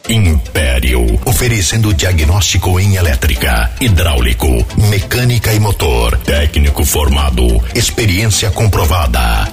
Império, oferecendo diagnóstico em elétrica, hidráulico, mecânica e motor. Técnico formado, experiência comprovada.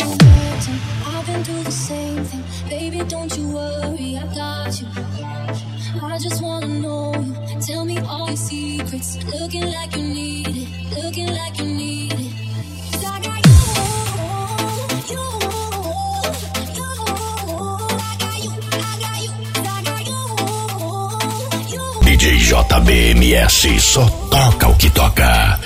DJ JBMS, só toca o que toca.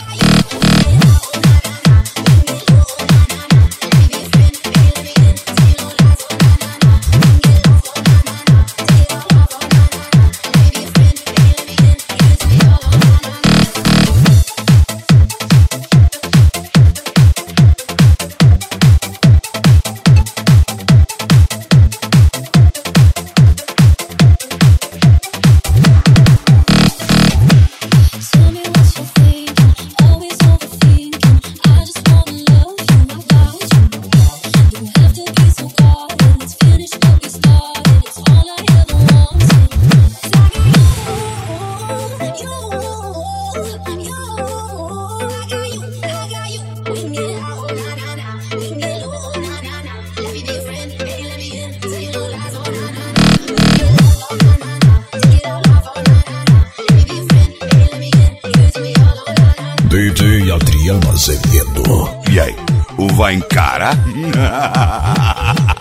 DJ Adriano Azevedo. E aí, vai encarar?